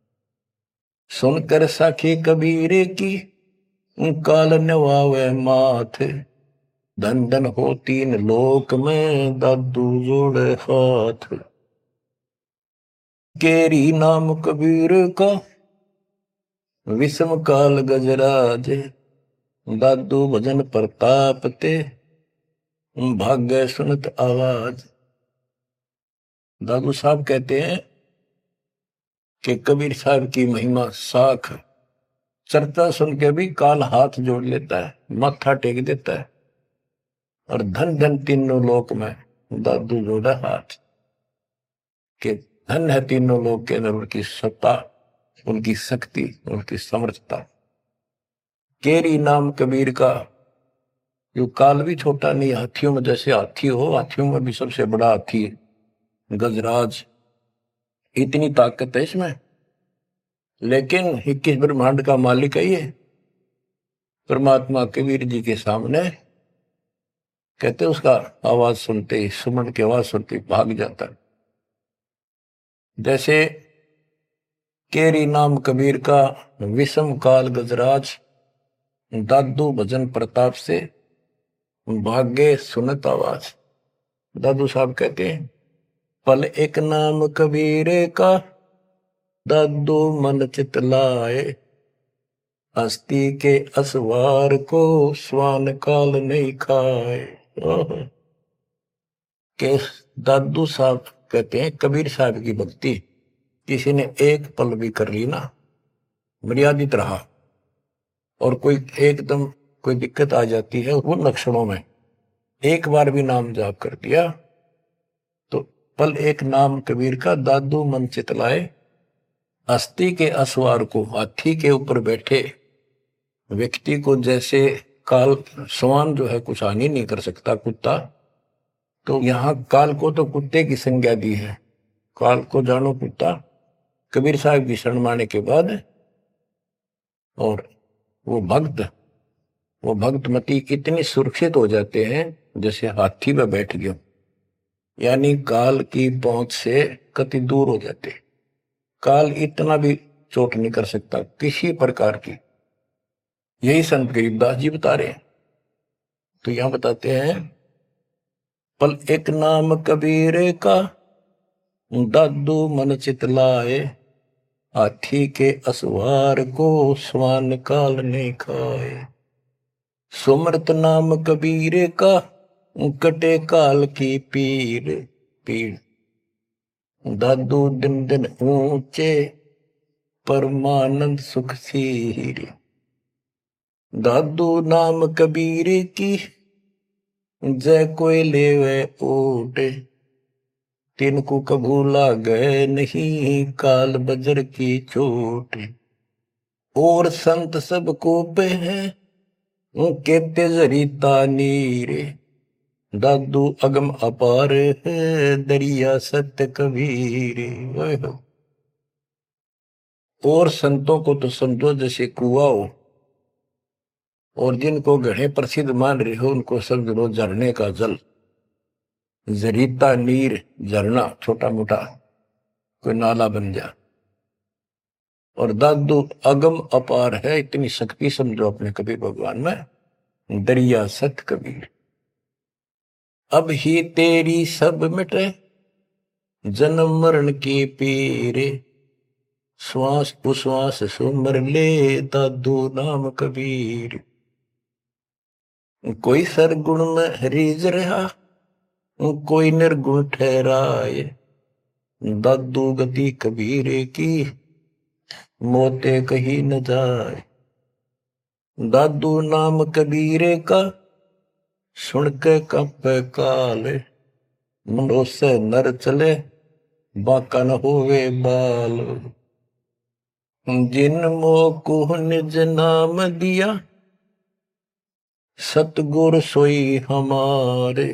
Speaker 1: सुनकर साखी कबीर की काल नवावे माथ, धन धन हो तीन लोक में दादू जोड़े हाथ। केरी नाम कबीर का विषम काल गजराज, दादू भजन प्रताप ते भाग्य सुनत आवाज। दादू साहब कहते हैं कि कबीर साहब की महिमा साख, चर्चा सुन के भी काल हाथ जोड़ लेता है, माथा टेक देता है, और धन धन तीनों लोक में दादू जोड़ा हाथ। के धन है तीनों लोक के अंदर उनकी सत्ता, उनकी शक्ति, उनकी समर्थता। केरी नाम कबीर का, जो काल भी छोटा नहीं, हाथियों में जैसे हाथी हो, हाथियों में भी सबसे बड़ा हाथी है गजराज, इतनी ताकत है इसमें। लेकिन इक्कीस ब्रह्मांड का मालिक है ये परमात्मा, कबीर जी के सामने कहते उसका आवाज सुनते ही, सुमन की आवाज सुनते ही भाग जाता है। जैसे केरी नाम कबीर का विषम काल गजराज, दादू भजन प्रताप से भाग्य सुनत आवाज। दादू साहब कहते हैं पल एक नाम कबीर का, दादू मन चित लाए, हस्ती के असवार को स्वान काल नहीं खाए। के दादू साहब कहते हैं कबीर साहब की भक्ति किसी ने एक पल भी कर ली ना, मर्यादित रहा, और कोई एकदम कोई दिक्कत आ जाती है वो लक्षणों में, एक बार भी नाम जाप कर दिया तो पल एक नाम कबीर का, दादू मन चितलाए, अस्थि के असवार को, हाथी के ऊपर बैठे व्यक्ति को जैसे काल, स्वान जो है कुछ हानि नहीं कर सकता, कुत्ता, तो यहां काल को तो कुत्ते की संज्ञा दी है, काल को जानो कुत्ता। कबीर साहब की शरण माने के बाद और वो भक्त, वो भक्तमती इतनी सुरक्षित हो जाते हैं जैसे हाथी में बैठ गए, यानी काल की पहुंच से कति दूर हो जाते। काल इतना भी चोट नहीं कर सकता किसी प्रकार की, यही संत गरीबदास जी बता रहे हैं। तो यहां बताते हैं पल एक नाम कबीर का, दादू मन चितलाए, हाथी के असवार को स्वान काल ने खाए। सुमरत नाम कबीर का, कटे काल की पीर पीड़। दादू दिन दिन ऊंचे परमानंद सुख सीरे। दादू नाम कबीर की जय कोई लेवे ओटे। तिनको कभू लागे नहीं काल बजर की चोट। और संत सब को पे है उनके तेजरीता नीरे। दादू अगम अपार है दरिया सत्य कबीरे। और संतों को तो समझो जैसे कुआं हो, और जिनको घड़े प्रसिद्ध मान रहे हो उनको समझ लो झरने का जल। जरीता नीर झरना छोटा मोटा कोई नाला बन जा। और दादू अगम अपार है, इतनी शक्ति समझो अपने कबीर भगवान में। दरिया सत कबीर अब ही तेरी सब मिटे जन्म मरण की पीरे। श्वास उश्वास सुमर ले दादू नाम कबीर। कोई सरगुण में रीझ रहा कोई निर्गुण ठहराए। दादू गति कबीरे की मोते कहीं न जाए। दादू नाम कबीरे का सुन के कंपे काले। मुंडो से नर चले बाका न होवे बाल। जिन मोको निज नाम दिया सतगुर सोई हमारे।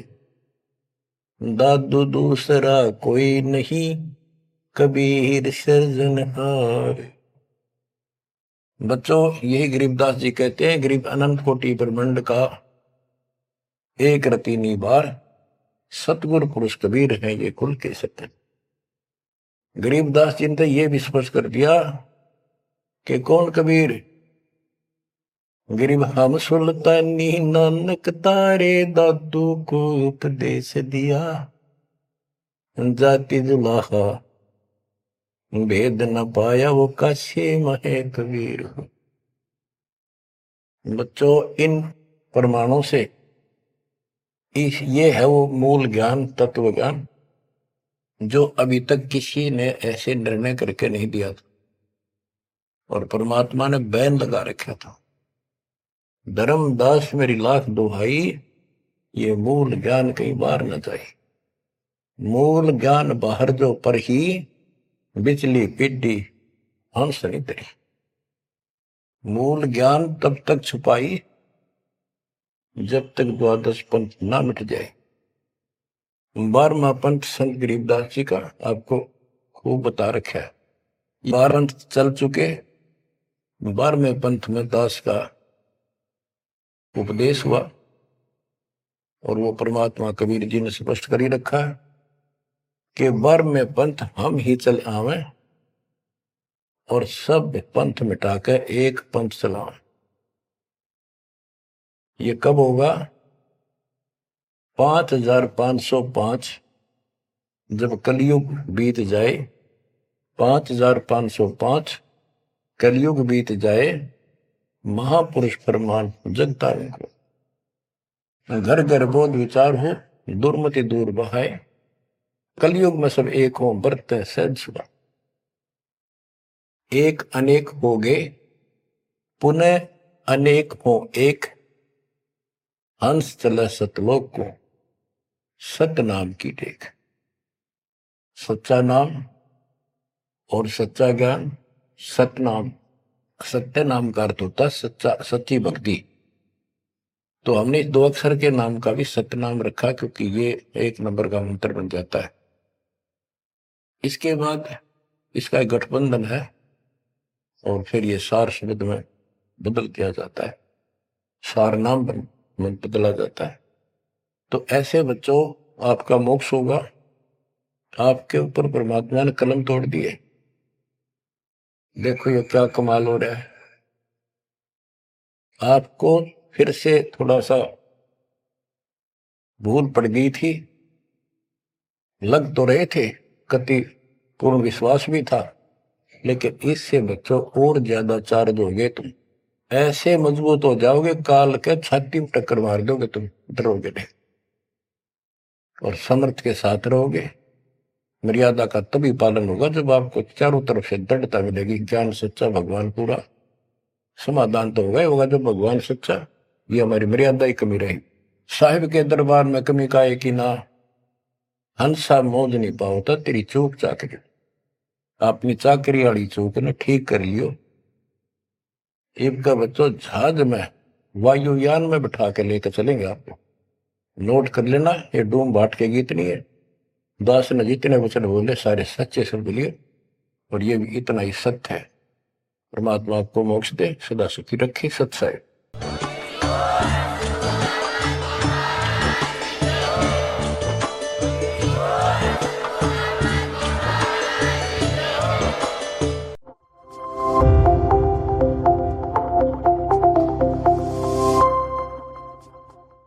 Speaker 1: दादू दूसरा कोई नहीं कबीर सृजनहार। बच्चों यही गरीबदास जी कहते हैं, गरीब अनंत कोटि ब्रह्मांड का एक रति निबार सतगुरु पुरुष कबीर है ये कुल के सत्य। गरीबदास जी ने ये भी स्पष्ट कर दिया कि कौन कबीर। गरीब हम सुल्तानी नानक तारे दादू को उपदेश दिया। जाति जुलाहा भेद न पाया वो काशी महे कबीर। बच्चों इन प्रमाणों से इस ये है वो मूल ज्ञान तत्व ज्ञान जो अभी तक किसी ने ऐसे निर्णय करके नहीं दिया था और परमात्मा ने बैन लगा रखा था। धर्मदास मेरी लाख दुहाई ये मूल ज्ञान कई बार न जाए। मूल ज्ञान बाहर जो पर ही बिजली पिड्डी हंस नहीं तरी। मूल ज्ञान तब तक छुपाई जब तक द्वादश पंथ ना मिट जाए। बारहवां पंथ संत गरीबदास जी का आपको खूब बता रखा है। बारह पंथ चल चुके, बारहवें पंथ में दास का उपदेश हुआ और वो परमात्मा कबीर जी ने स्पष्ट कर ही रखा है कि बारहवें पंथ हम ही चल आवे और सब पंथ मिटाकर एक पंथ चलाओ। ये कब होगा? पांच हजार पांच सौ पांच जब कलयुग बीत जाए। पांच हजार पांच सौ पांच कलयुग बीत जाए। महापुरुष फरमान जगता को घर घर बोध विचार हो दुर्मति दूर बहाए। कलयुग में सब एक हो बरते सहज सुबह। एक अनेक हो गए पुनः अनेक हो एक। हंस चले सतलोक को सत्य नाम की टेक। सच्चा नाम और सच्चा ज्ञान। सत्य नाम सत्य नाम का अर्थ होता सच्चा सच्ची भक्ति। तो हमने इस दो अक्षर के नाम का भी सत्य नाम रखा क्योंकि ये एक नंबर का मंत्र बन जाता है। इसके बाद इसका एक गठबंधन है और फिर ये सार शब्द में बदल दिया जाता है। सार नाम में बदला जाता है। तो ऐसे बच्चों आपका मोक्ष होगा। आपके ऊपर परमात्मा ने कलम तोड़ दिए। देखो ये क्या कमाल हो रहा है। आपको फिर से थोड़ा सा भूल पड़ गई थी। लग तो रहे थे, कति पूर्ण विश्वास भी था, लेकिन इससे बच्चों और ज्यादा चार्ज हो गए। तुम ऐसे मजबूत हो जाओगे काल के छाती में टक्कर मार दोगे। तुम डरोगे नहीं और समर्थ के साथ रहोगे। मर्यादा का तभी पालन होगा जब आपको चारों तरफ से दृढ़ता मिलेगी। ज्ञान सच्चा, भगवान पूरा, समाधान तो होगा ही होगा जब भगवान सच्चा। ये हमारी मर्यादा ही कमी रही। साहिब के दरबार में कमी का है कि ना, हंसा मौज नहीं पाओता तेरी चूक चाकरी। अपनी चाकरी वाली चूक ने ठीक कर लियो। एक का बच्चों जहाज में वायुयान में बिठा के लेकर चलेंगे आपको। नोट कर लेना, ये डूम बाट के गीत नहीं है। दास ने जितने वचन बोले सारे सच्चे शब्द लिए, और ये भी इतना ही सत्य है। परमात्मा आपको मोक्ष दे, सदा सुखी रखे। सत्य है।